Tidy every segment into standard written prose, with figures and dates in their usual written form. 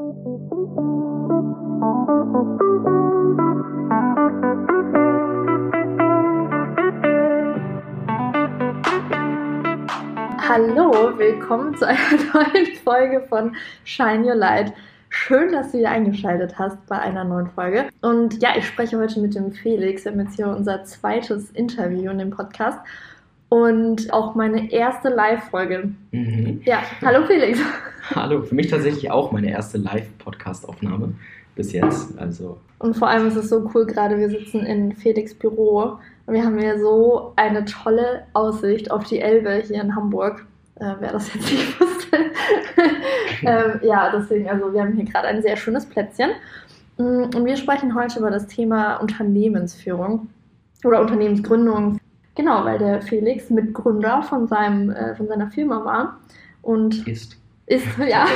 Hallo, willkommen zu einer neuen Folge von Shine Your Light. Schön, dass du hier eingeschaltet hast bei einer neuen Folge. Und ja, ich spreche heute mit dem Felix. Wir haben jetzt hier unser zweites Interview in dem Podcast und auch meine erste Live-Folge. Ja, hallo Felix. Hallo, für mich tatsächlich auch meine erste Live-Podcast-Aufnahme bis jetzt. Und vor allem ist es so cool, gerade wir sitzen in Felix' Büro und wir haben hier so eine tolle Aussicht auf die Elbe hier in Hamburg. Wer das jetzt nicht wusste. Ja, deswegen, also wir haben hier gerade ein sehr schönes Plätzchen. Und wir sprechen heute über das Thema Unternehmensführung oder Unternehmensgründung. Genau, weil der Felix Mitgründer von seiner Firma war und ist, ja.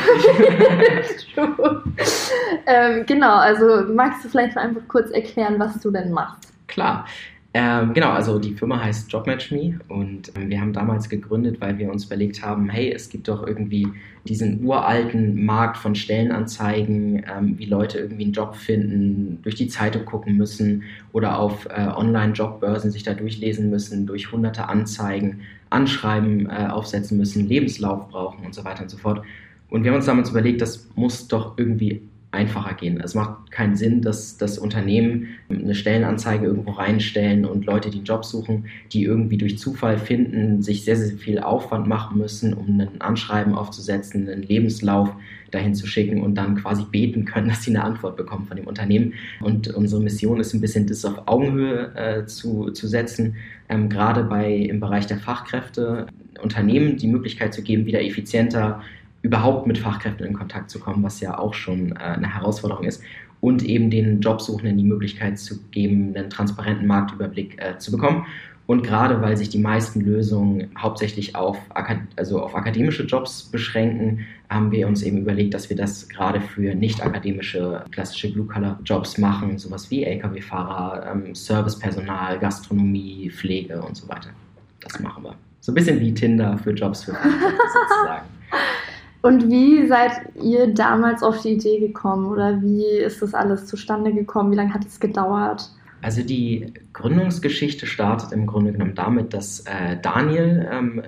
Genau, also magst du vielleicht einfach kurz erklären, was du denn machst? Klar. Genau, also die Firma heißt JobMatchMe und wir haben damals gegründet, weil wir uns überlegt haben, hey, es gibt doch irgendwie diesen uralten Markt von Stellenanzeigen, wie Leute irgendwie einen Job finden, durch die Zeitung gucken müssen oder auf Online-Jobbörsen sich da durchlesen müssen, durch hunderte Anzeigen, Anschreiben aufsetzen müssen, Lebenslauf brauchen und so weiter und so fort. Und wir haben uns damals überlegt, das muss doch irgendwie einfacher gehen. Es macht keinen Sinn, dass das Unternehmen eine Stellenanzeige irgendwo reinstellen und Leute, die einen Job suchen, die irgendwie durch Zufall finden, sich sehr, sehr viel Aufwand machen müssen, um ein Anschreiben aufzusetzen, einen Lebenslauf dahin zu schicken und dann quasi beten können, dass sie eine Antwort bekommen von dem Unternehmen. Und unsere Mission ist ein bisschen, das auf Augenhöhe zu setzen, gerade im Bereich der Fachkräfte, Unternehmen die Möglichkeit zu geben, wieder effizienter überhaupt mit Fachkräften in Kontakt zu kommen, was ja auch schon eine Herausforderung ist, und eben den Jobsuchenden die Möglichkeit zu geben, einen transparenten Marktüberblick zu bekommen. Und gerade weil sich die meisten Lösungen hauptsächlich auf akademische Jobs beschränken, haben wir uns eben überlegt, dass wir das gerade für nicht akademische, klassische Blue-Collar-Jobs machen, sowas wie Lkw-Fahrer, Servicepersonal, Gastronomie, Pflege und so weiter. Das machen wir. So ein bisschen wie Tinder für Jobs für Fachkräfte sozusagen. Und wie seid ihr damals auf die Idee gekommen oder wie ist das alles zustande gekommen? Wie lange hat es gedauert? Also die Gründungsgeschichte startet im Grunde genommen damit, dass Daniel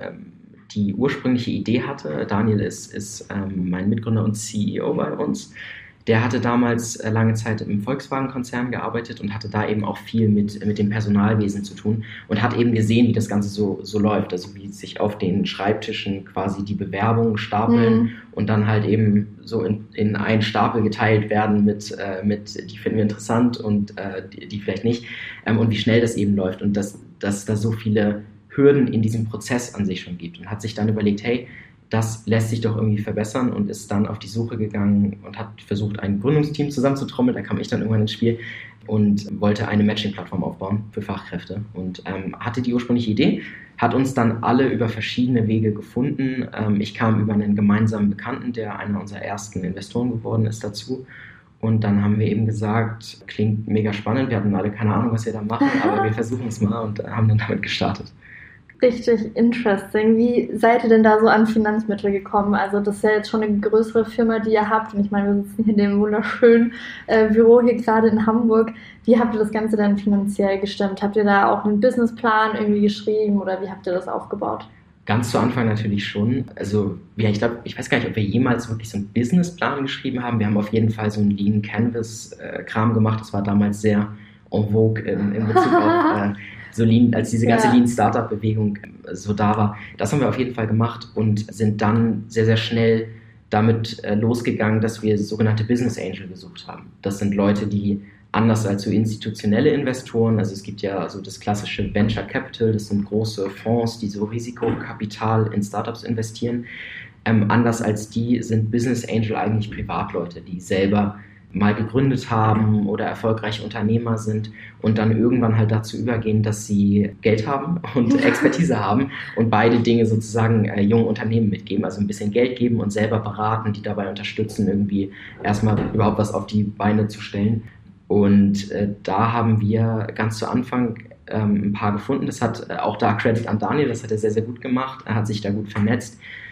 die ursprüngliche Idee hatte. Daniel ist mein Mitgründer und CEO bei uns. Der hatte damals lange Zeit im Volkswagen-Konzern gearbeitet und hatte da eben auch viel mit dem Personalwesen zu tun und hat eben gesehen, wie das Ganze so läuft, also wie sich auf den Schreibtischen quasi die Bewerbungen stapeln und dann halt eben so in einen Stapel geteilt werden mit die finden wir interessant und die vielleicht nicht, und wie schnell das eben läuft und dass da so viele Hürden in diesem Prozess an sich schon gibt und hat sich dann überlegt, hey, das lässt sich doch irgendwie verbessern und ist dann auf die Suche gegangen und hat versucht, ein Gründungsteam zusammenzutrommeln. Da kam ich dann irgendwann ins Spiel und wollte eine Matching-Plattform aufbauen für Fachkräfte und hatte die ursprüngliche Idee, hat uns dann alle über verschiedene Wege gefunden. Ich kam über einen gemeinsamen Bekannten, der einer unserer ersten Investoren geworden ist, dazu. Und dann haben wir eben gesagt, klingt mega spannend, wir hatten alle keine Ahnung, was wir da machen, aber wir versuchen es mal und haben dann damit gestartet. Richtig interesting. Wie seid ihr denn da so an Finanzmittel gekommen? Also das ist ja jetzt schon eine größere Firma, die ihr habt. Und ich meine, wir sitzen hier in dem wunderschönen Büro hier gerade in Hamburg. Wie habt ihr das Ganze dann finanziell gestemmt? Habt ihr da auch einen Businessplan irgendwie geschrieben oder wie habt ihr das aufgebaut? Ganz zu Anfang natürlich schon. Also ja, ich weiß gar nicht, ob wir jemals wirklich so einen Businessplan geschrieben haben. Wir haben auf jeden Fall so einen Lean Canvas-Kram gemacht. Das war damals sehr en vogue in Bezug auf so Lean, als diese ganze Lean-Startup-Bewegung so da war. Das haben wir auf jeden Fall gemacht und sind dann sehr, sehr schnell damit losgegangen, dass wir sogenannte Business Angel gesucht haben. Das sind Leute, die anders als so institutionelle Investoren, also es gibt ja so das klassische Venture Capital, das sind große Fonds, die so Risikokapital in Startups investieren. Anders als die sind Business Angel eigentlich Privatleute, die selber mal gegründet haben oder erfolgreiche Unternehmer sind und dann irgendwann halt dazu übergehen, dass sie Geld haben und Expertise haben und beide Dinge sozusagen jungen Unternehmen mitgeben, also ein bisschen Geld geben und selber beraten, die dabei unterstützen, irgendwie erstmal überhaupt was auf die Beine zu stellen. Und da haben wir ganz zu Anfang ein paar gefunden. Das hat auch da Credit an Daniel, das hat er sehr, sehr gut gemacht. Er hat sich da gut vernetzt.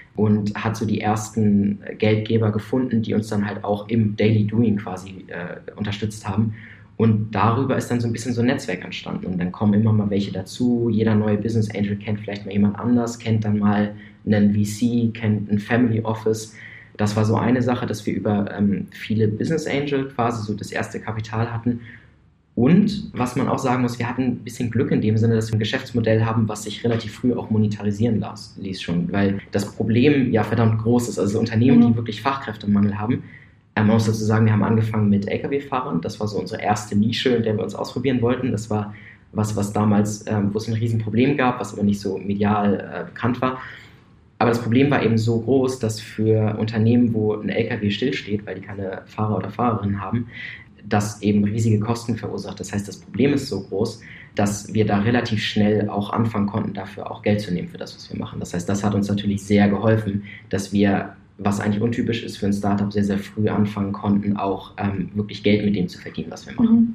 und hat so die ersten Geldgeber gefunden, die uns dann halt auch im Daily Doing quasi unterstützt haben. Und darüber ist dann so ein bisschen so ein Netzwerk entstanden. Und dann kommen immer mal welche dazu. Jeder neue Business Angel kennt vielleicht mal jemand anders, kennt dann mal einen VC, kennt ein Family Office. Das war so eine Sache, dass wir über viele Business Angel quasi so das erste Kapital hatten. Und was man auch sagen muss, wir hatten ein bisschen Glück in dem Sinne, dass wir ein Geschäftsmodell haben, was sich relativ früh auch monetarisieren ließ schon, weil das Problem ja verdammt groß ist. Also Unternehmen, die wirklich Fachkräftemangel haben, man muss dazu sagen, wir haben angefangen mit Lkw-Fahrern. Das war so unsere erste Nische, in der wir uns ausprobieren wollten. Das war was damals, wo es ein Riesenproblem gab, was aber nicht so medial bekannt war. Aber das Problem war eben so groß, dass für Unternehmen, wo ein Lkw stillsteht, weil die keine Fahrer oder Fahrerinnen haben, das eben riesige Kosten verursacht. Das heißt, das Problem ist so groß, dass wir da relativ schnell auch anfangen konnten, dafür auch Geld zu nehmen für das, was wir machen. Das heißt, das hat uns natürlich sehr geholfen, dass wir, was eigentlich untypisch ist für ein Startup, sehr, sehr früh anfangen konnten, auch wirklich Geld mit dem zu verdienen, was wir machen.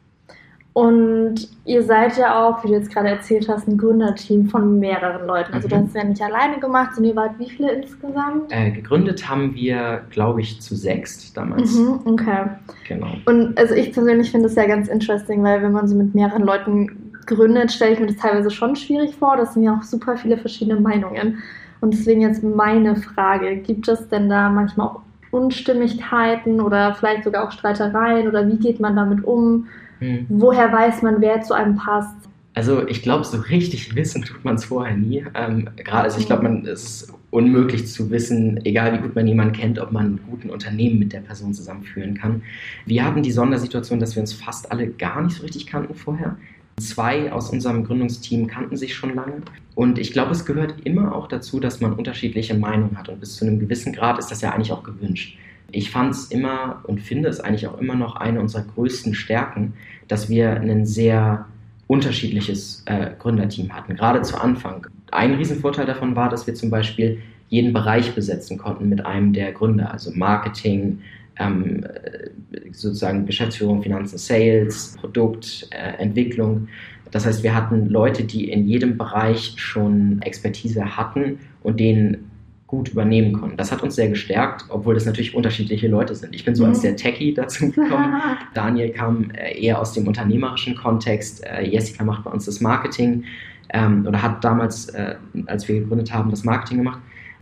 Und ihr seid ja auch, wie du jetzt gerade erzählt hast, ein Gründerteam von mehreren Leuten. Also das ist ja nicht alleine gemacht, sondern ihr wart wie viele insgesamt? Gegründet haben wir, glaube ich, zu 6 damals. Okay. Genau. Und also ich persönlich finde das ja ganz interesting, weil wenn man so mit mehreren Leuten gründet, stelle ich mir das teilweise schon schwierig vor. Das sind ja auch super viele verschiedene Meinungen. Und deswegen jetzt meine Frage, gibt es denn da manchmal auch Unstimmigkeiten oder vielleicht sogar auch Streitereien oder wie geht man damit um? Woher weiß man, wer zu einem passt? Also ich glaube, so richtig wissen tut man es vorher nie. Also ich glaube, es ist unmöglich zu wissen, egal wie gut man jemanden kennt, ob man einen guten Unternehmen mit der Person zusammenführen kann. Wir hatten die Sondersituation, dass wir uns fast alle gar nicht so richtig kannten vorher. 2 aus unserem Gründungsteam kannten sich schon lange. Und ich glaube, es gehört immer auch dazu, dass man unterschiedliche Meinungen hat. Und bis zu einem gewissen Grad ist das ja eigentlich auch gewünscht. Ich fand es immer und finde es eigentlich auch immer noch eine unserer größten Stärken, dass wir ein sehr unterschiedliches Gründerteam hatten, gerade zu Anfang. Ein Riesenvorteil davon war, dass wir zum Beispiel jeden Bereich besetzen konnten mit einem der Gründer, also Marketing, sozusagen Geschäftsführung, Finanzen, Sales, Produkt, Entwicklung. Das heißt, wir hatten Leute, die in jedem Bereich schon Expertise hatten und denen gut übernehmen konnten. Das hat uns sehr gestärkt, obwohl das natürlich unterschiedliche Leute sind. Ich bin so als der Techie dazu gekommen. Daniel kam eher aus dem unternehmerischen Kontext. Jessica macht bei uns das Marketing oder hat damals, als wir gegründet haben, das Marketing gemacht.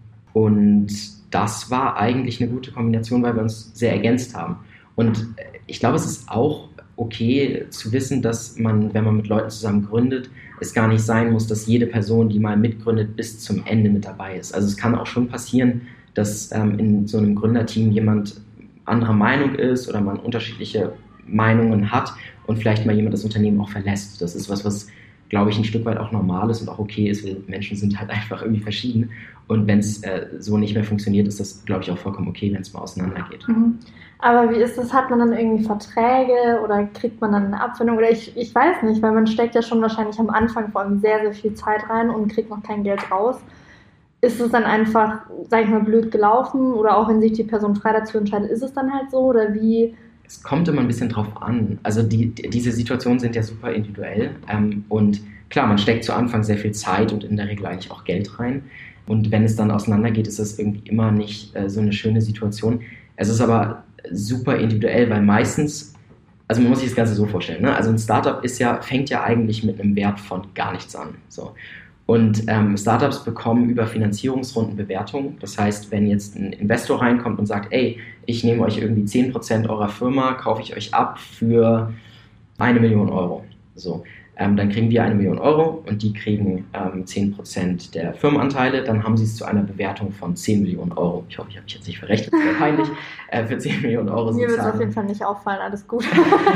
Und das war eigentlich eine gute Kombination, weil wir uns sehr ergänzt haben. Und ich glaube, es ist auch okay zu wissen, dass man, wenn man mit Leuten zusammen gründet, es gar nicht sein muss, dass jede Person, die mal mitgründet, bis zum Ende mit dabei ist. Also es kann auch schon passieren, dass in so einem Gründerteam jemand anderer Meinung ist oder man unterschiedliche Meinungen hat und vielleicht mal jemand das Unternehmen auch verlässt. Das ist was glaube ich, ein Stück weit auch normal ist und auch okay ist. Wir Menschen sind halt einfach irgendwie verschieden. Und wenn es so nicht mehr funktioniert, ist das, glaube ich, auch vollkommen okay, wenn es mal auseinandergeht. Aber wie ist das? Hat man dann irgendwie Verträge oder kriegt man dann eine Abfindung? Oder ich weiß nicht, weil man steckt ja schon wahrscheinlich am Anfang vor allem sehr, sehr viel Zeit rein und kriegt noch kein Geld raus. Ist es dann einfach, sag ich mal, blöd gelaufen? Oder auch wenn sich die Person frei dazu entscheidet, ist es dann halt so? Oder wie? Es kommt immer ein bisschen drauf an. Also diese Situationen sind ja super individuell. Und klar, man steckt zu Anfang sehr viel Zeit und in der Regel eigentlich auch Geld rein. Und wenn es dann auseinandergeht, ist das irgendwie immer nicht so eine schöne Situation. Es ist aber super individuell, weil meistens, also man muss sich das Ganze so vorstellen, ne? Also ein Startup fängt ja eigentlich mit einem Wert von gar nichts an. So. Und Startups bekommen über Finanzierungsrunden Bewertungen. Das heißt, wenn jetzt ein Investor reinkommt und sagt, ey, ich nehme euch irgendwie 10% eurer Firma, kaufe ich euch ab für 1 Million Euro. So. Dann kriegen wir 1 Million Euro und die kriegen 10% der Firmenanteile. Dann haben sie es zu einer Bewertung von 10 Millionen Euro. Ich hoffe, ich habe mich jetzt nicht verrechnet, das wäre peinlich. Für 10 Millionen Euro Mir wird es auf jeden Fall nicht auffallen, alles gut.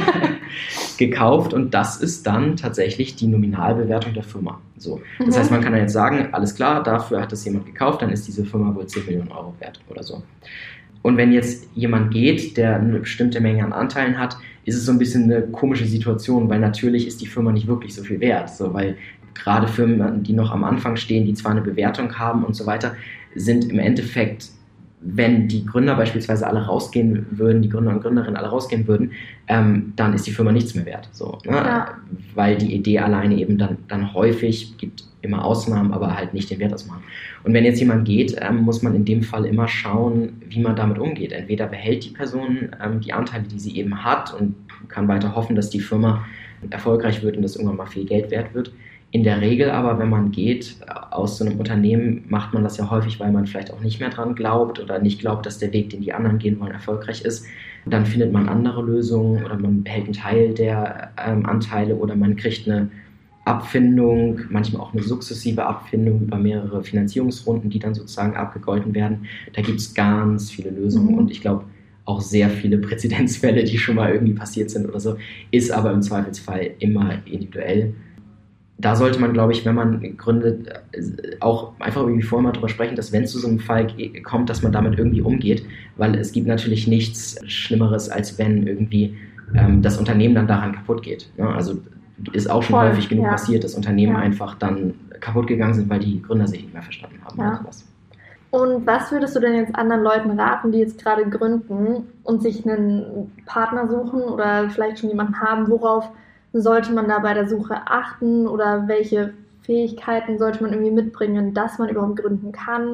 Gekauft und das ist dann tatsächlich die Nominalbewertung der Firma. So. Das heißt, man kann dann jetzt sagen, alles klar, dafür hat es jemand gekauft, dann ist diese Firma wohl 10 Millionen Euro wert oder so. Und wenn jetzt jemand geht, der eine bestimmte Menge an Anteilen hat, ist es so ein bisschen eine komische Situation, weil natürlich ist die Firma nicht wirklich so viel wert. So, weil gerade Firmen, die noch am Anfang stehen, die zwar eine Bewertung haben und so weiter, sind im Endeffekt, wenn die Gründer beispielsweise alle rausgehen würden, die Gründer und Gründerinnen alle rausgehen würden, dann ist die Firma nichts mehr wert. So, ne? Ja. Weil die Idee alleine eben dann häufig, gibt immer Ausnahmen, aber halt nicht den Wert ausmachen. Und wenn jetzt jemand geht, muss man in dem Fall immer schauen, wie man damit umgeht. Entweder behält die Person die Anteile, die sie eben hat und kann weiter hoffen, dass die Firma erfolgreich wird und dass irgendwann mal viel Geld wert wird. In der Regel aber, wenn man geht aus so einem Unternehmen, macht man das ja häufig, weil man vielleicht auch nicht mehr dran glaubt oder nicht glaubt, dass der Weg, den die anderen gehen wollen, erfolgreich ist. Dann findet man andere Lösungen oder man behält einen Teil der Anteile oder man kriegt eine Abfindung, manchmal auch eine sukzessive Abfindung über mehrere Finanzierungsrunden, die dann sozusagen abgegolten werden. Da gibt es ganz viele Lösungen und ich glaube auch sehr viele Präzedenzfälle, die schon mal irgendwie passiert sind oder so, ist aber im Zweifelsfall immer individuell. Da sollte man, glaube ich, wenn man gründet, auch einfach irgendwie vorher mal drüber sprechen, dass wenn es zu so einem Fall kommt, dass man damit irgendwie umgeht, weil es gibt natürlich nichts Schlimmeres, als wenn irgendwie das Unternehmen dann daran kaputt geht. Ne? Also ist auch schon häufig genug passiert, dass Unternehmen einfach dann kaputt gegangen sind, weil die Gründer sich nicht mehr verstanden haben. Ja. Oder sowas. Und was würdest du denn jetzt anderen Leuten raten, die jetzt gerade gründen und sich einen Partner suchen oder vielleicht schon jemanden haben, worauf sollte man da bei der Suche achten oder welche Fähigkeiten sollte man irgendwie mitbringen, dass man überhaupt gründen kann?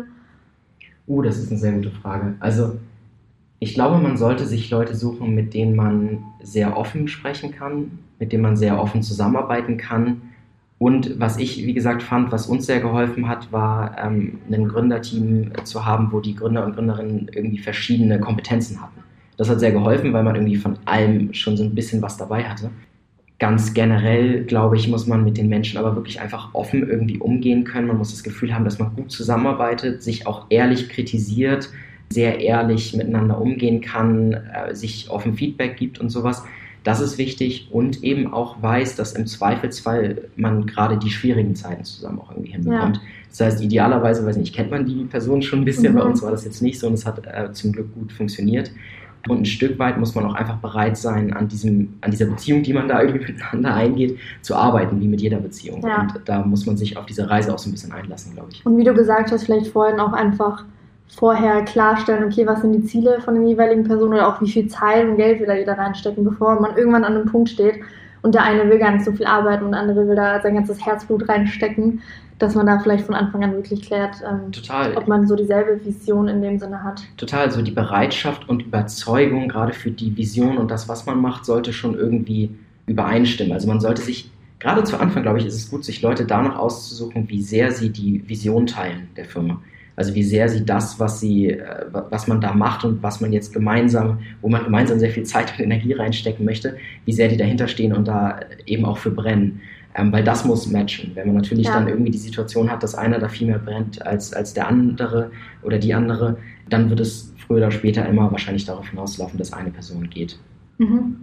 Das ist eine sehr gute Frage. Also ich glaube, man sollte sich Leute suchen, mit denen man sehr offen sprechen kann, mit denen man sehr offen zusammenarbeiten kann. Und was ich, wie gesagt, fand, was uns sehr geholfen hat, war ein Gründerteam zu haben, wo die Gründer und Gründerinnen irgendwie verschiedene Kompetenzen hatten. Das hat sehr geholfen, weil man irgendwie von allem schon so ein bisschen was dabei hatte. Ganz generell, glaube ich, muss man mit den Menschen aber wirklich einfach offen irgendwie umgehen können. Man muss das Gefühl haben, dass man gut zusammenarbeitet, sich auch ehrlich kritisiert, sehr ehrlich miteinander umgehen kann, sich offen Feedback gibt und sowas. Das ist wichtig und eben auch weiß, dass im Zweifelsfall man gerade die schwierigen Zeiten zusammen auch irgendwie hinbekommt. Ja. Das heißt, idealerweise, weiß nicht, kennt man die Person schon ein bisschen, bei uns war das jetzt nicht so und es hat zum Glück gut funktioniert. Und ein Stück weit muss man auch einfach bereit sein, an dieser Beziehung, die man da irgendwie miteinander eingeht, zu arbeiten, wie mit jeder Beziehung. Ja. Und da muss man sich auf diese Reise auch so ein bisschen einlassen, glaube ich. Und wie du gesagt hast, vielleicht vorhin auch einfach vorher klarstellen, okay, was sind die Ziele von den jeweiligen Personen oder auch wie viel Zeit und Geld will da jeder reinstecken, bevor man irgendwann an einem Punkt steht und der eine will gar nicht so viel arbeiten und der andere will da sein ganzes Herzblut reinstecken, dass man da vielleicht von Anfang an wirklich klärt, ob man so dieselbe Vision in dem Sinne hat. Total, so die Bereitschaft und Überzeugung gerade für die Vision und das, was man macht, sollte schon irgendwie übereinstimmen. Also man sollte sich, gerade zu Anfang, glaube ich, ist es gut, sich Leute danach auszusuchen, wie sehr sie die Vision teilen der Firma. Also wie sehr sie das, was man da macht und was man jetzt wo man gemeinsam sehr viel Zeit und Energie reinstecken möchte, wie sehr die dahinter stehen und da eben auch für brennen. Weil das muss matchen. Wenn man natürlich dann irgendwie die Situation hat, dass einer da viel mehr brennt als der andere oder die andere, dann wird es früher oder später immer wahrscheinlich darauf hinauslaufen, dass eine Person geht. Mhm.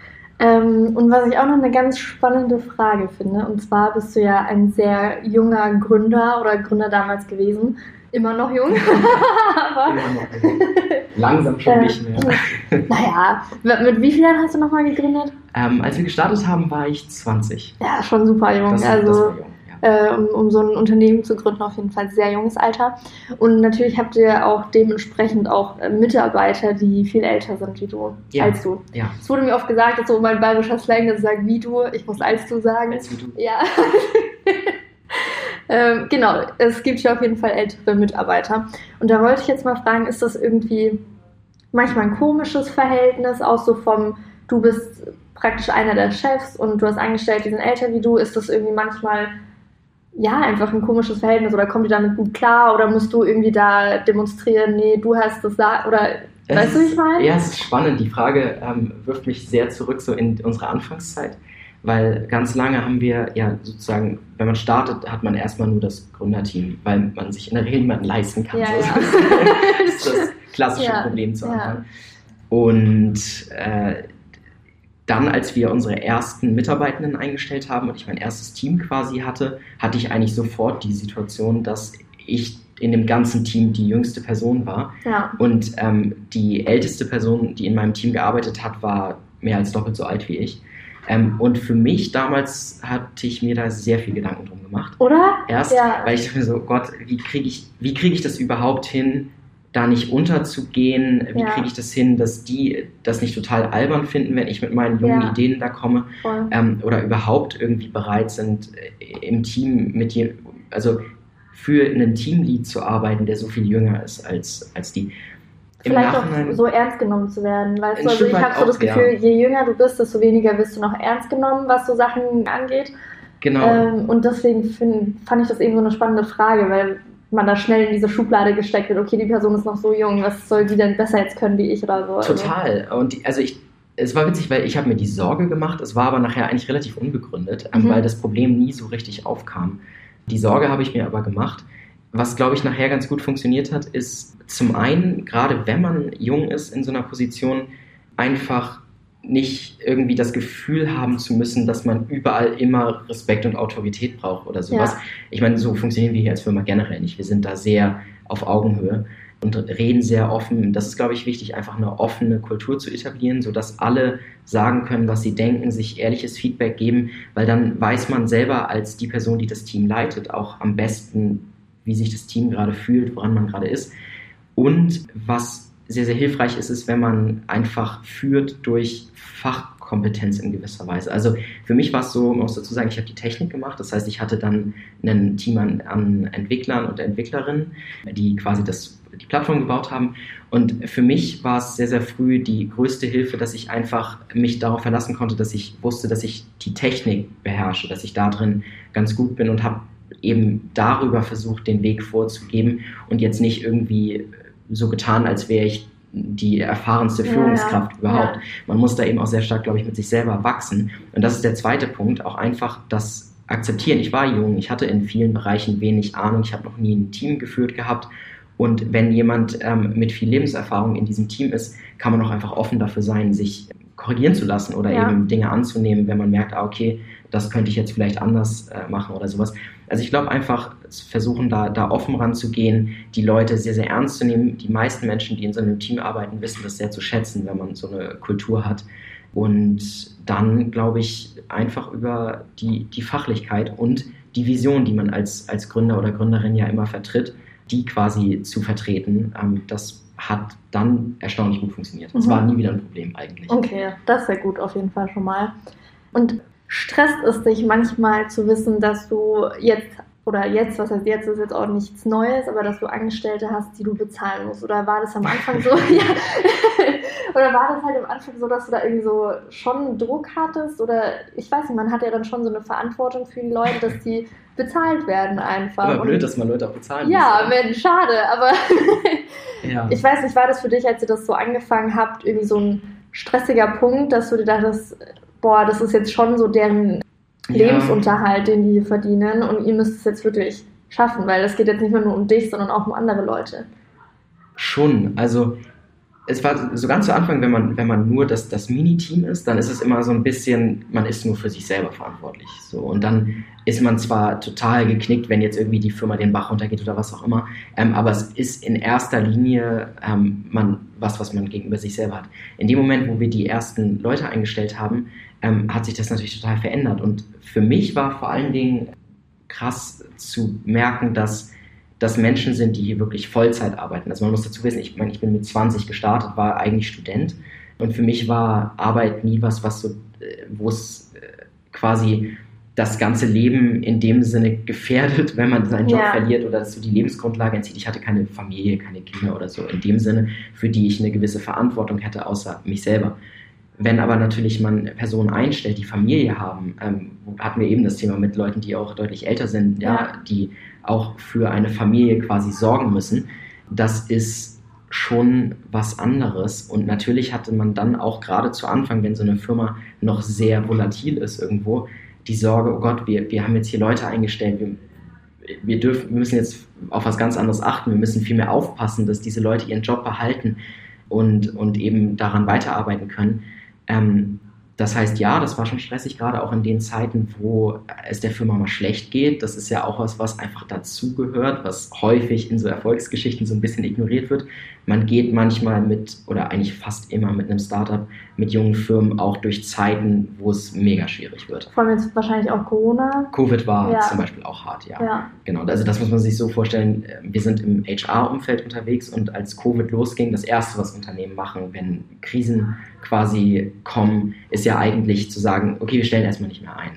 Und was ich auch noch eine ganz spannende Frage finde, und zwar bist du ja ein sehr junger Gründer oder Gründer damals gewesen. Immer noch jung. Aber immer noch jung. Langsam schon nicht mehr. Naja, mit wie vielen Jahren hast du nochmal gegründet? Als wir gestartet haben, war ich 20. Ja, schon super jung. Das war jung, ja. Um so ein Unternehmen zu gründen, auf jeden Fall sehr junges Alter. Und natürlich habt ihr auch dementsprechend auch Mitarbeiter, die viel älter sind wie du, als du. Ja. Es wurde mir oft gesagt, dass so mein bayerischer Slang, dass ich sage wie du, ich muss als du sagen. Als wie du. Ja. Genau, es gibt ja auf jeden Fall ältere Mitarbeiter. Und da wollte ich jetzt mal fragen, ist das irgendwie manchmal ein komisches Verhältnis, auch so du bist praktisch einer der Chefs und du hast Angestellte, die sind älter wie du, ist das irgendwie manchmal einfach ein komisches Verhältnis oder kommt ihr damit gut klar oder musst du irgendwie da demonstrieren, nee, du hast das da oder weißt du, wie ich meine? Ja, es ist spannend. Die Frage wirft mich sehr zurück so in unsere Anfangszeit. Weil ganz lange haben wir sozusagen, wenn man startet, hat man erstmal nur das Gründerteam, weil man sich in der Regel niemanden leisten kann. Ja, so. Das ist das klassische Problem zu Anfang. Und dann, als wir unsere ersten Mitarbeitenden eingestellt haben und ich mein erstes Team quasi hatte ich eigentlich sofort die Situation, dass ich in dem ganzen Team die jüngste Person war. Ja. Und die älteste Person, die in meinem Team gearbeitet hat, war mehr als doppelt so alt wie ich. Und für mich damals hatte ich mir da sehr viel Gedanken drum gemacht. Oder? Erst, weil ich dachte mir so, Gott, wie kriege ich das überhaupt hin, da nicht unterzugehen? Wie kriege ich das hin, dass die das nicht total albern finden, wenn ich mit meinen jungen Ideen da komme? Oder überhaupt irgendwie bereit sind, im Team mit dir, also für einen Teamlead zu arbeiten, der so viel jünger ist als die. Vielleicht auch so ernst genommen zu werden, weißt du? Also ich habe so das Gefühl, je jünger du bist, desto weniger wirst du noch ernst genommen, was so Sachen angeht. Genau. Und deswegen fand ich das eben so eine spannende Frage, weil man da schnell in diese Schublade gesteckt wird, okay, die Person ist noch so jung, was soll die denn besser jetzt können wie ich oder so. Total. Und es war witzig, weil ich habe mir die Sorge gemacht, es war aber nachher eigentlich relativ unbegründet, weil das Problem nie so richtig aufkam. Die Sorge habe ich mir aber gemacht. Was, glaube ich, nachher ganz gut funktioniert hat, ist zum einen, gerade wenn man jung ist in so einer Position, einfach nicht irgendwie das Gefühl haben zu müssen, dass man überall immer Respekt und Autorität braucht oder sowas. Ja. Ich meine, so funktionieren wir hier als Firma generell nicht. Wir sind da sehr auf Augenhöhe und reden sehr offen. Das ist, glaube ich, wichtig, einfach eine offene Kultur zu etablieren, sodass alle sagen können, was sie denken, sich ehrliches Feedback geben, weil dann weiß man selber als die Person, die das Team leitet, auch am besten, wie sich das Team gerade fühlt, woran man gerade ist. Und was sehr, sehr hilfreich ist, ist, wenn man einfach führt durch Fachkompetenz in gewisser Weise. Also für mich war es so, man muss dazu sagen, ich habe die Technik gemacht. Das heißt, ich hatte dann ein Team an Entwicklern und Entwicklerinnen, die quasi die Plattform gebaut haben. Und für mich war es sehr, sehr früh die größte Hilfe, dass ich einfach mich darauf verlassen konnte, dass ich wusste, dass ich die Technik beherrsche, dass ich da drin ganz gut bin und habe eben darüber versucht, den Weg vorzugeben und jetzt nicht irgendwie so getan, als wäre ich die erfahrenste Führungskraft überhaupt. Ja. Man muss da eben auch sehr stark, glaube ich, mit sich selber wachsen. Und das ist der zweite Punkt, auch einfach das Akzeptieren. Ich war jung, ich hatte in vielen Bereichen wenig Ahnung, ich habe noch nie ein Team geführt gehabt. Und wenn jemand mit viel Lebenserfahrung in diesem Team ist, kann man auch einfach offen dafür sein, sich korrigieren zu lassen oder eben Dinge anzunehmen, wenn man merkt, okay, das könnte ich jetzt vielleicht anders machen oder sowas. Also ich glaube einfach, versuchen da offen ranzugehen, die Leute sehr, sehr ernst zu nehmen. Die meisten Menschen, die in so einem Team arbeiten, wissen das sehr zu schätzen, wenn man so eine Kultur hat. Und dann, glaube ich, einfach über die Fachlichkeit und die Vision, die man als Gründer oder Gründerin ja immer vertritt, die quasi zu vertreten, das hat dann erstaunlich gut funktioniert. Das war nie wieder ein Problem eigentlich. Okay, das ist ja gut auf jeden Fall schon mal. Und stresst es dich manchmal zu wissen, dass du jetzt, was heißt jetzt, ist jetzt auch nichts Neues, aber dass du Angestellte hast, die du bezahlen musst? Oder war das am Anfang so, oder war das halt am Anfang so, dass du da irgendwie so schon Druck hattest? Oder ich weiß nicht, man hat ja dann schon so eine Verantwortung für die Leute, dass die bezahlt werden einfach. Aber blöd, dass man Leute auch bezahlen muss. Ja, Mensch, schade, aber ich weiß nicht, war das für dich, als ihr das so angefangen habt, irgendwie so ein stressiger Punkt, dass du dir dachtest, boah, das ist jetzt schon so deren Lebensunterhalt, den die hier verdienen und ihr müsst es jetzt wirklich schaffen, weil es geht jetzt nicht mehr nur um dich, sondern auch um andere Leute. Schon, also es war so ganz zu Anfang, wenn man nur das Mini-Team ist, dann ist es immer so ein bisschen, man ist nur für sich selber verantwortlich. So. Und dann ist man zwar total geknickt, wenn jetzt irgendwie die Firma den Bach runtergeht oder was auch immer, aber es ist in erster Linie was man gegenüber sich selber hat. In dem Moment, wo wir die ersten Leute eingestellt haben, hat sich das natürlich total verändert. Und für mich war vor allen Dingen krass zu merken, dass das Menschen sind, die hier wirklich Vollzeit arbeiten. Also man muss dazu wissen, ich bin mit 20 gestartet, war eigentlich Student und für mich war Arbeit nie wo es quasi das ganze Leben in dem Sinne gefährdet, wenn man seinen Job verliert oder dass so die Lebensgrundlage entzieht. Ich hatte keine Familie, keine Kinder oder so in dem Sinne, für die ich eine gewisse Verantwortung hätte, außer mich selber. Wenn aber natürlich man Personen einstellt, die Familie haben, hatten wir eben das Thema mit Leuten, die auch deutlich älter sind, die auch für eine Familie quasi sorgen müssen. Das ist schon was anderes. Und natürlich hatte man dann auch gerade zu Anfang, wenn so eine Firma noch sehr volatil ist irgendwo, die Sorge, oh Gott, wir haben jetzt hier Leute eingestellt, wir müssen jetzt auf was ganz anderes achten, wir müssen viel mehr aufpassen, dass diese Leute ihren Job behalten und eben daran weiterarbeiten können. Das heißt, das war schon stressig, gerade auch in den Zeiten, wo es der Firma mal schlecht geht. Das ist ja auch was einfach dazugehört, was häufig in so Erfolgsgeschichten so ein bisschen ignoriert wird. Man geht manchmal oder eigentlich fast immer mit einem Startup, mit jungen Firmen auch durch Zeiten, wo es mega schwierig wird. Vor allem jetzt wahrscheinlich auch Corona. Covid war zum Beispiel auch hart, Genau, also das muss man sich so vorstellen. Wir sind im HR-Umfeld unterwegs und als Covid losging, das Erste, was Unternehmen machen, wenn Krisen quasi kommen, ist ja eigentlich zu sagen, okay, wir stellen erstmal nicht mehr ein.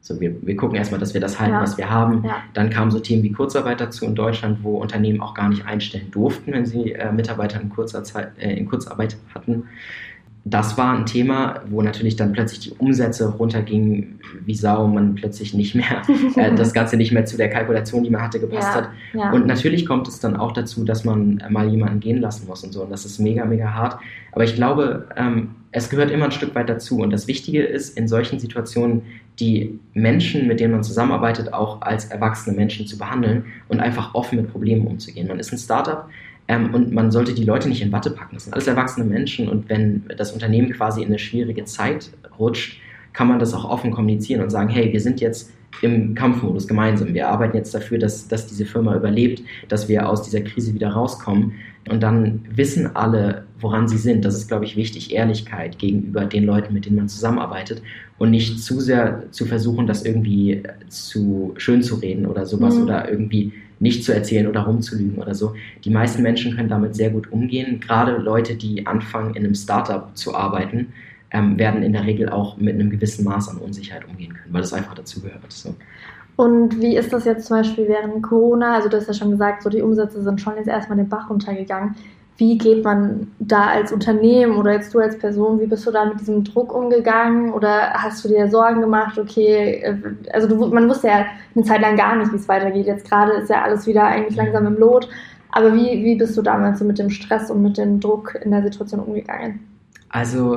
So, wir gucken erstmal, dass wir das halten, was wir haben. Ja. Dann kamen so Themen wie Kurzarbeit dazu in Deutschland, wo Unternehmen auch gar nicht einstellen durften, wenn sie Mitarbeiter in Kurzarbeit hatten. Das war ein Thema, wo natürlich dann plötzlich die Umsätze runtergingen wie Sau, man plötzlich nicht mehr, das Ganze nicht mehr zu der Kalkulation, die man hatte, gepasst hat. Ja. Und natürlich kommt es dann auch dazu, dass man mal jemanden gehen lassen muss und so. Und das ist mega, mega hart. Aber ich glaube, es gehört immer ein Stück weit dazu. Und das Wichtige ist, in solchen Situationen die Menschen, mit denen man zusammenarbeitet, auch als erwachsene Menschen zu behandeln und einfach offen mit Problemen umzugehen. Man ist ein Startup. Und man sollte die Leute nicht in Watte packen. Das sind alles erwachsene Menschen und wenn das Unternehmen quasi in eine schwierige Zeit rutscht, kann man das auch offen kommunizieren und sagen, hey, wir sind jetzt im Kampfmodus gemeinsam. Wir arbeiten jetzt dafür, dass diese Firma überlebt, dass wir aus dieser Krise wieder rauskommen. Und dann wissen alle, woran sie sind. Das ist, glaube ich, wichtig. Ehrlichkeit gegenüber den Leuten, mit denen man zusammenarbeitet und nicht zu sehr zu versuchen, das irgendwie zu schön zu reden oder sowas oder irgendwie nicht zu erzählen oder rumzulügen oder so. Die meisten Menschen können damit sehr gut umgehen. Gerade Leute, die anfangen, in einem Startup zu arbeiten, werden in der Regel auch mit einem gewissen Maß an Unsicherheit umgehen können, weil das einfach dazugehört. So. Und wie ist das jetzt zum Beispiel während Corona? Also du hast ja schon gesagt, so die Umsätze sind schon jetzt erstmal den Bach runtergegangen. Wie geht man da als Unternehmen oder jetzt du als Person, wie bist du da mit diesem Druck umgegangen oder hast du dir Sorgen gemacht, okay, also man wusste ja eine Zeit lang gar nicht, wie es weitergeht. Jetzt gerade ist ja alles wieder eigentlich langsam im Lot. Aber wie bist du damals so mit dem Stress und mit dem Druck in der Situation umgegangen? Also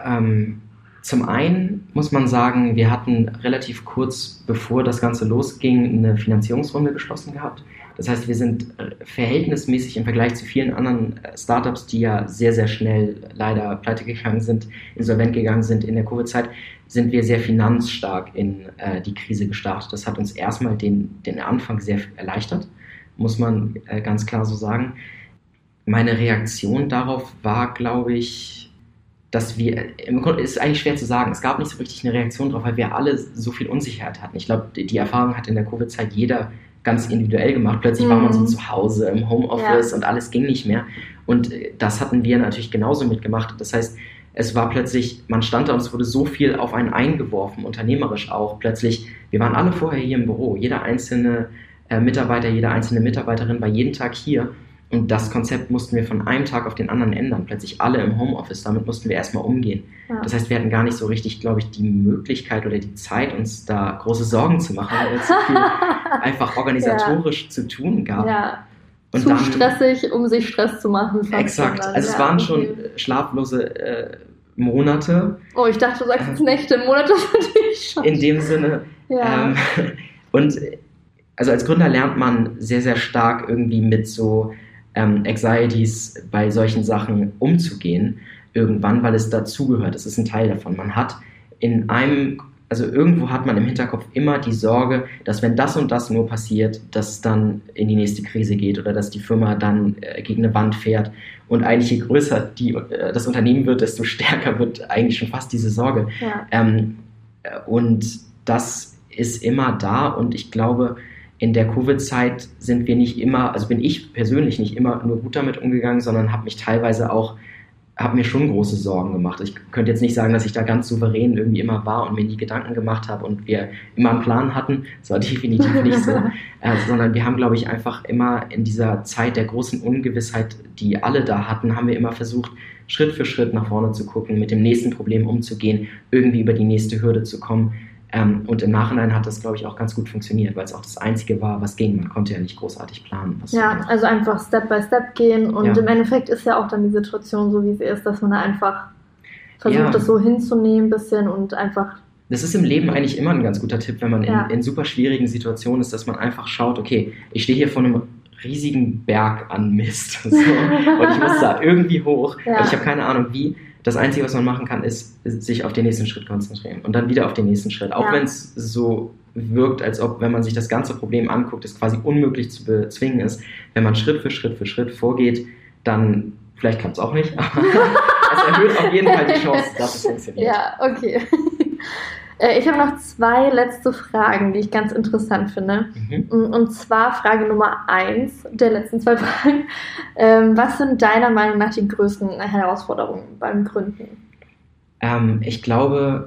zum einen muss man sagen, wir hatten relativ kurz bevor das Ganze losging eine Finanzierungsrunde geschlossen gehabt. Das heißt, wir sind verhältnismäßig im Vergleich zu vielen anderen Startups, die ja sehr, sehr schnell leider pleite gegangen sind, insolvent gegangen sind in der Covid-Zeit, sind wir sehr finanzstark in die Krise gestartet. Das hat uns erstmal den Anfang sehr erleichtert, muss man ganz klar so sagen. Meine Reaktion darauf war, glaube ich, dass im Grunde ist eigentlich schwer zu sagen, es gab nicht so richtig eine Reaktion darauf, weil wir alle so viel Unsicherheit hatten. Ich glaube, die Erfahrung hat in der Covid-Zeit jeder ganz individuell gemacht. Plötzlich war man so zu Hause im Homeoffice und alles ging nicht mehr. Und das hatten wir natürlich genauso mitgemacht. Das heißt, es war plötzlich, man stand da und es wurde so viel auf einen eingeworfen, unternehmerisch auch. Plötzlich, wir waren alle vorher hier im Büro. Jeder einzelne Mitarbeiter, jede einzelne Mitarbeiterin war jeden Tag hier. Und das Konzept mussten wir von einem Tag auf den anderen ändern. Plötzlich alle im Homeoffice. Damit mussten wir erstmal umgehen. Ja. Das heißt, wir hatten gar nicht so richtig, glaube ich, die Möglichkeit oder die Zeit, uns da große Sorgen zu machen, weil es so viel einfach organisatorisch zu tun gab. Ja. Und zu stressig, um sich Stress zu machen. Exakt. Also es waren schon schlaflose Monate. Oh, ich dachte, du sagst jetzt Nächte. Monate natürlich schon. In dem Sinne. Ja. Und also als Gründer lernt man sehr, sehr stark irgendwie mit so Anxieties bei solchen Sachen umzugehen, irgendwann, weil es dazugehört. Das ist ein Teil davon. Man hat irgendwo hat man im Hinterkopf immer die Sorge, dass wenn das und das nur passiert, dass es dann in die nächste Krise geht oder dass die Firma dann gegen eine Wand fährt. Und eigentlich je größer das Unternehmen wird, desto stärker wird eigentlich schon fast diese Sorge. Ja. Und das ist immer da und ich glaube, in der Covid-Zeit bin ich persönlich nicht immer nur gut damit umgegangen, sondern habe mir schon große Sorgen gemacht. Ich könnte jetzt nicht sagen, dass ich da ganz souverän irgendwie immer war und mir nie Gedanken gemacht habe und wir immer einen Plan hatten. Das war definitiv nicht so. Sondern wir haben, glaube ich, einfach immer in dieser Zeit der großen Ungewissheit, die alle da hatten, haben wir immer versucht, Schritt für Schritt nach vorne zu gucken, mit dem nächsten Problem umzugehen, irgendwie über die nächste Hürde zu kommen. Und im Nachhinein hat das, glaube ich, auch ganz gut funktioniert, weil es auch das Einzige war, was ging. Man konnte ja nicht großartig planen. Also einfach Step by Step gehen und im Endeffekt ist ja auch dann die Situation so, wie sie ist, dass man da einfach versucht, das so hinzunehmen ein bisschen und einfach... Das ist im Leben eigentlich immer ein ganz guter Tipp, wenn man in super schwierigen Situationen ist, dass man einfach schaut, okay, ich stehe hier vor einem riesigen Berg an Mist so, und ich muss da irgendwie hoch. Ich habe keine Ahnung wie. Das Einzige, was man machen kann, ist sich auf den nächsten Schritt konzentrieren und dann wieder auf den nächsten Schritt. Auch wenn es so wirkt, als ob, wenn man sich das ganze Problem anguckt, es quasi unmöglich zu bezwingen ist. Wenn man Schritt für Schritt vorgeht, dann, vielleicht klappt es auch nicht, aber es erhöht auf jeden Fall die Chance, dass es funktioniert. Ja, okay. Ich habe noch 2 letzte Fragen, die ich ganz interessant finde. Und zwar Frage Nummer 1 der letzten 2 Fragen. Was sind deiner Meinung nach die größten Herausforderungen beim Gründen? Ich glaube,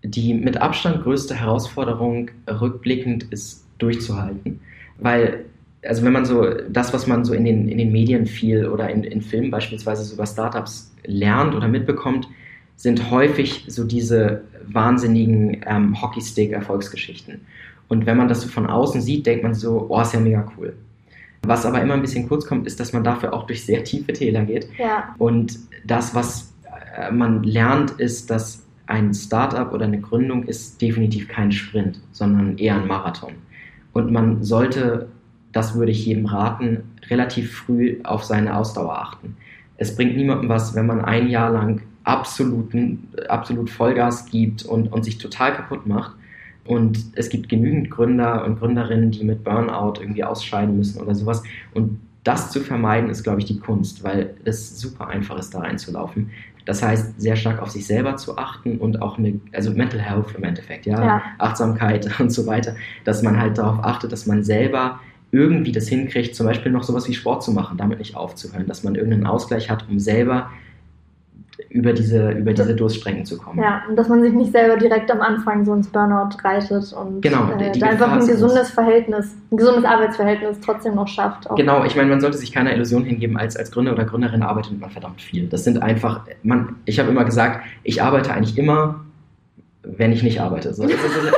die mit Abstand größte Herausforderung rückblickend ist, durchzuhalten. Weil, also wenn man so das, was man so in den Medien viel oder in Filmen beispielsweise so über Startups lernt oder mitbekommt, sind häufig so diese wahnsinnigen Hockeystick-Erfolgsgeschichten. Und wenn man das so von außen sieht, denkt man so, oh, ist ja mega cool. Was aber immer ein bisschen kurz kommt, ist, dass man dafür auch durch sehr tiefe Täler geht. Ja. Und das, was man lernt, ist, dass ein Startup oder eine Gründung ist definitiv kein Sprint, sondern eher ein Marathon. Und man sollte, das würde ich jedem raten, relativ früh auf seine Ausdauer achten. Es bringt niemandem was, wenn man ein Jahr lang absolut Vollgas gibt und sich total kaputt macht. Und es gibt genügend Gründer und Gründerinnen, die mit Burnout irgendwie ausscheiden müssen oder sowas. Und das zu vermeiden, ist, glaube ich, die Kunst, weil es super einfach ist, da reinzulaufen. Das heißt, sehr stark auf sich selber zu achten und auch also Mental Health im Endeffekt, ja, Achtsamkeit und so weiter, dass man halt darauf achtet, dass man selber irgendwie das hinkriegt, zum Beispiel noch sowas wie Sport zu machen, damit nicht aufzuhören, dass man irgendeinen Ausgleich hat, um selber über diese Durststrecken zu kommen. Ja, und dass man sich nicht selber direkt am Anfang so ins Burnout reitet und genau, da einfach ein gesundes Arbeitsverhältnis trotzdem noch schafft. Auch. Genau, ich meine, man sollte sich keiner Illusion hingeben, als Gründer oder Gründerin arbeitet man verdammt viel. Das sind einfach, ich habe immer gesagt, ich arbeite eigentlich immer, wenn ich nicht arbeite. Also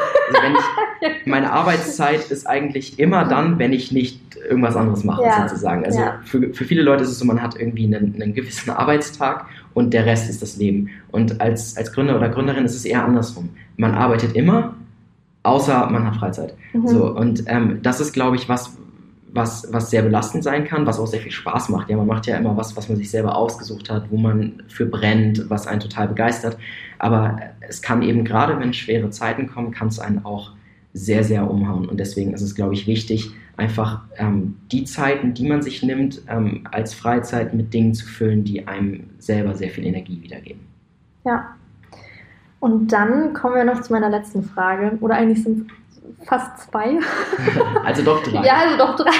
meine Arbeitszeit ist eigentlich immer dann, wenn ich nicht irgendwas anderes mache, sozusagen. Also für viele Leute ist es so, man hat irgendwie einen gewissen Arbeitstag und der Rest ist das Leben. Und als Gründer oder Gründerin ist es eher andersrum. Man arbeitet immer, außer man hat Freizeit. So, und das ist, glaube ich, was sehr belastend sein kann, was auch sehr viel Spaß macht. Ja, man macht ja immer was man sich selber ausgesucht hat, wo man für brennt, was einen total begeistert. Aber es kann eben, gerade wenn schwere Zeiten kommen, kann es einen auch sehr, sehr umhauen. Und deswegen ist es, glaube ich, wichtig, einfach die Zeiten, die man sich nimmt, als Freizeit mit Dingen zu füllen, die einem selber sehr viel Energie wiedergeben. Ja. Und dann kommen wir noch zu meiner letzten Frage. Oder eigentlich sind fast 2. Also doch 3. Ja, also doch 3.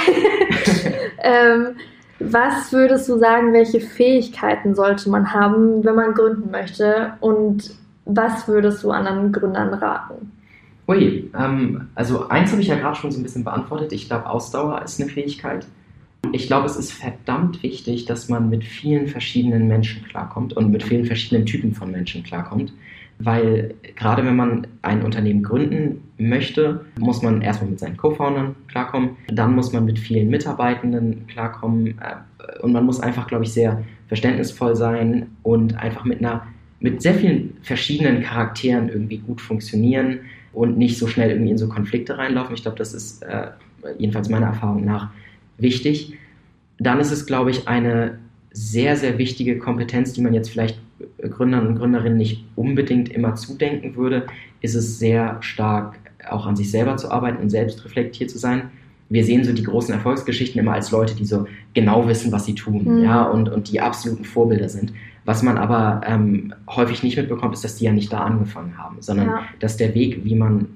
Was würdest du sagen, welche Fähigkeiten sollte man haben, wenn man gründen möchte? Und was würdest du anderen Gründern raten? Ui, also eins habe ich ja gerade schon so ein bisschen beantwortet. Ich glaube, Ausdauer ist eine Fähigkeit. Ich glaube, es ist verdammt wichtig, dass man mit vielen verschiedenen Menschen klarkommt und mit vielen verschiedenen Typen von Menschen klarkommt. Weil gerade wenn man ein Unternehmen gründen möchte, muss man erstmal mit seinen Co-Foundern klarkommen, dann muss man mit vielen Mitarbeitenden klarkommen und man muss einfach, glaube ich, sehr verständnisvoll sein und einfach mit sehr vielen verschiedenen Charakteren irgendwie gut funktionieren und nicht so schnell irgendwie in so Konflikte reinlaufen. Ich glaube, das ist jedenfalls meiner Erfahrung nach wichtig. Dann ist es, glaube ich, eine sehr, sehr wichtige Kompetenz, die man jetzt vielleicht Gründern und Gründerinnen nicht unbedingt immer zudenken würde, ist es sehr stark auch an sich selber zu arbeiten und selbst reflektiert zu sein. Wir sehen so die großen Erfolgsgeschichten immer als Leute, die so genau wissen, was sie tun, ja, und die absoluten Vorbilder sind. Was man aber häufig nicht mitbekommt, ist, dass die ja nicht da angefangen haben, sondern dass der Weg, wie man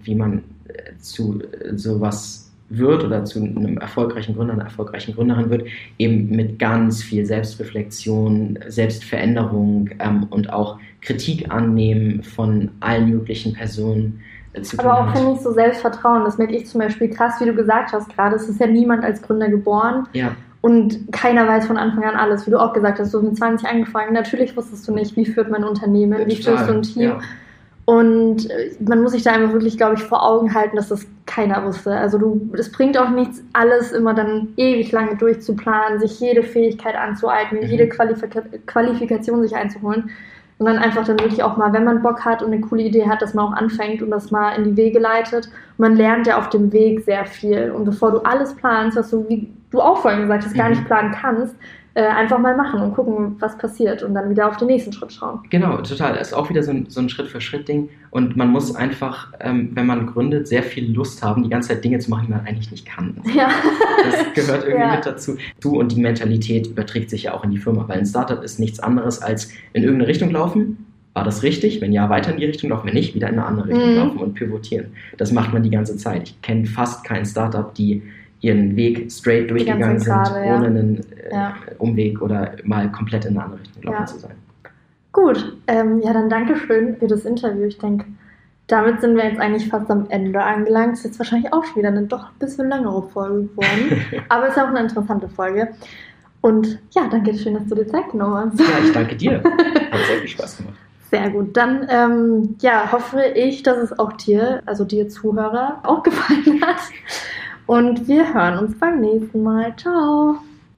zu sowas wird oder zu einem erfolgreichen Gründer, einer erfolgreichen Gründerin wird, eben mit ganz viel Selbstreflexion, Selbstveränderung und auch Kritik annehmen von allen möglichen Personen zu tun hat. Aber auch, finde ich, so Selbstvertrauen. Das merke ich zum Beispiel krass, wie du gesagt hast gerade. Es ist ja niemand als Gründer geboren. Ja. Und keiner weiß von Anfang an alles. Wie du auch gesagt hast, du hast mit 20 angefangen. Natürlich wusstest du nicht, wie führt man ein Unternehmen, wie führst du ein Team. Ja. Und man muss sich da einfach wirklich, glaube ich, vor Augen halten, dass das keiner wusste. Also es bringt auch nichts, alles immer dann ewig lange durchzuplanen, sich jede Fähigkeit anzueignen, jede Qualifikation sich einzuholen, sondern einfach dann wirklich auch mal, wenn man Bock hat und eine coole Idee hat, dass man auch anfängt und das mal in die Wege leitet. Und man lernt ja auf dem Weg sehr viel. Und bevor du alles planst, was du, wie du auch vorhin gesagt hast, gar nicht planen kannst, einfach mal machen und gucken, was passiert und dann wieder auf den nächsten Schritt schauen. Genau, total. Das ist auch wieder so ein Schritt-für-Schritt-Ding und man muss einfach, wenn man gründet, sehr viel Lust haben, die ganze Zeit Dinge zu machen, die man eigentlich nicht kann. Ja. Das gehört irgendwie mit dazu. Und die Mentalität überträgt sich ja auch in die Firma, weil ein Startup ist nichts anderes als in irgendeine Richtung laufen. War das richtig? Wenn ja, weiter in die Richtung laufen. Wenn nicht, wieder in eine andere Richtung laufen und pivotieren. Das macht man die ganze Zeit. Ich kenne fast kein Startup, die ihren Weg straight durchgegangen sind, ohne einen Umweg oder mal komplett in eine andere Richtung gelaufen zu sein. Gut, dann danke schön für das Interview. Ich denke, damit sind wir jetzt eigentlich fast am Ende angelangt. Ist jetzt wahrscheinlich auch schon wieder eine doch ein bisschen längere Folge geworden. Aber es ist auch eine interessante Folge. Und ja, danke schön, dass du dir Zeit genommen hast. Ja, ich danke dir. Hat sehr viel Spaß gemacht. Sehr gut. Dann hoffe ich, dass es auch dir, also dir Zuhörer, auch gefallen hat. Und wir hören uns beim nächsten Mal. Ciao.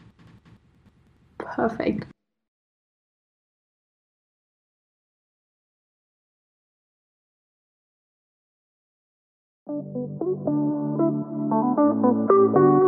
Perfekt. Thank you.